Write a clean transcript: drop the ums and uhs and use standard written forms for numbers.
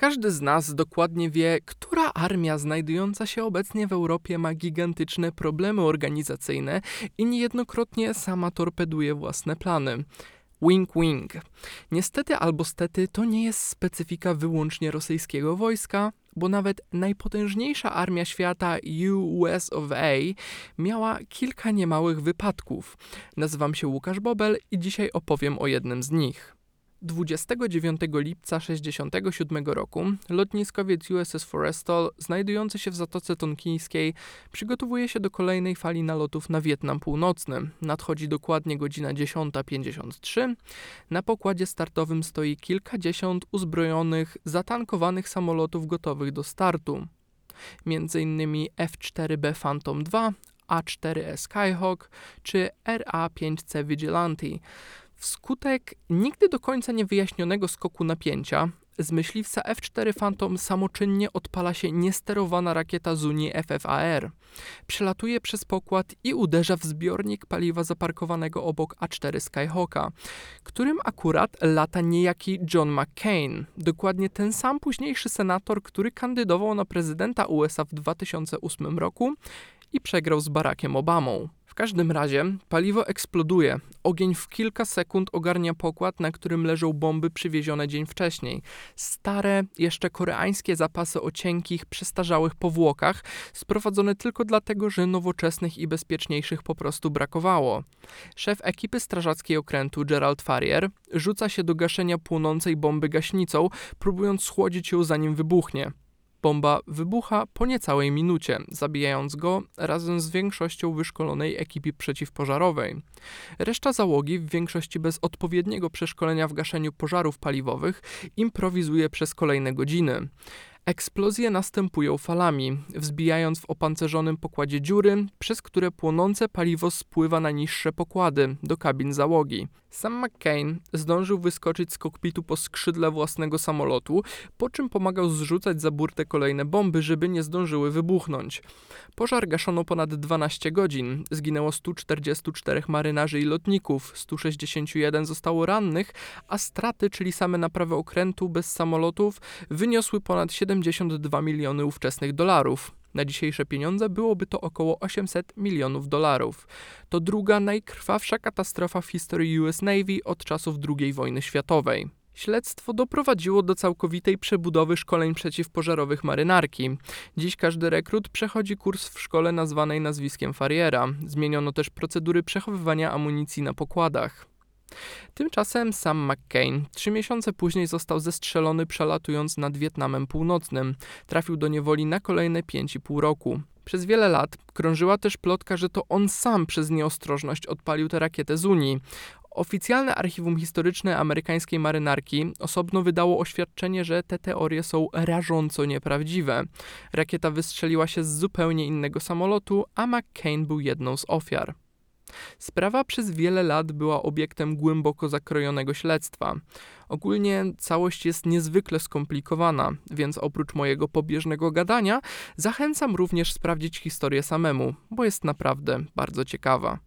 Każdy z nas dokładnie wie, która armia znajdująca się obecnie w Europie ma gigantyczne problemy organizacyjne i niejednokrotnie sama torpeduje własne plany. Wink wink. Niestety albo stety to nie jest specyfika wyłącznie rosyjskiego wojska, bo nawet najpotężniejsza armia świata US of A miała kilka niemałych wypadków. Nazywam się Łukasz Bobel i dzisiaj opowiem o jednym z nich. 29 lipca 1967 roku lotniskowiec USS Forrestal, znajdujący się w Zatoce Tonkińskiej, przygotowuje się do kolejnej fali nalotów na Wietnam Północny. Nadchodzi dokładnie godzina 10:53. Na pokładzie startowym stoi kilkadziesiąt uzbrojonych, zatankowanych samolotów gotowych do startu. M.in. F-4B Phantom II, A-4E Skyhawk czy RA-5C Vigilante. Wskutek nigdy do końca niewyjaśnionego skoku napięcia, z myśliwca F-4 Phantom samoczynnie odpala się niesterowana rakieta z Unii FFAR. Przelatuje przez pokład i uderza w zbiornik paliwa zaparkowanego obok A-4 Skyhawka, którym akurat lata niejaki John McCain, dokładnie ten sam późniejszy senator, który kandydował na prezydenta USA w 2008 roku i przegrał z Barackiem Obamą. W każdym razie paliwo eksploduje. Ogień w kilka sekund ogarnia pokład, na którym leżą bomby przywiezione dzień wcześniej. Stare, jeszcze koreańskie zapasy o cienkich, przestarzałych powłokach, sprowadzone tylko dlatego, że nowoczesnych i bezpieczniejszych po prostu brakowało. Szef ekipy strażackiej okrętu Gerald Farrier rzuca się do gaszenia płonącej bomby gaśnicą, próbując schłodzić ją zanim wybuchnie. Bomba wybucha po niecałej minucie, zabijając go razem z większością wyszkolonej ekipy przeciwpożarowej. Reszta załogi, w większości bez odpowiedniego przeszkolenia w gaszeniu pożarów paliwowych, improwizuje przez kolejne godziny. Eksplozje następują falami, wzbijając w opancerzonym pokładzie dziury, przez które płonące paliwo spływa na niższe pokłady, do kabin załogi. Sam McCain zdążył wyskoczyć z kokpitu po skrzydle własnego samolotu, po czym pomagał zrzucać za burtę kolejne bomby, żeby nie zdążyły wybuchnąć. Pożar gaszono ponad 12 godzin, zginęło 144 marynarzy i lotników, 161 zostało rannych, a straty, czyli same naprawy okrętu bez samolotów, wyniosły ponad 72 miliony ówczesnych dolarów. Na dzisiejsze pieniądze byłoby to około 800 milionów dolarów. To druga najkrwawsza katastrofa w historii US Navy od czasów II wojny światowej. Śledztwo doprowadziło do całkowitej przebudowy szkoleń przeciwpożarowych marynarki. Dziś każdy rekrut przechodzi kurs w szkole nazwanej nazwiskiem Farriera. Zmieniono też procedury przechowywania amunicji na pokładach. Tymczasem sam McCain 3 miesiące później został zestrzelony przelatując nad Wietnamem Północnym. Trafił do niewoli na kolejne 5,5 roku. Przez wiele lat krążyła też plotka, że to on sam przez nieostrożność odpalił tę rakietę z Unii. Oficjalne archiwum historyczne amerykańskiej marynarki osobno wydało oświadczenie, że te teorie są rażąco nieprawdziwe. Rakieta wystrzeliła się z zupełnie innego samolotu, a McCain był jedną z ofiar. Sprawa przez wiele lat była obiektem głęboko zakrojonego śledztwa. Ogólnie całość jest niezwykle skomplikowana, więc oprócz mojego pobieżnego gadania zachęcam również sprawdzić historię samemu, bo jest naprawdę bardzo ciekawa.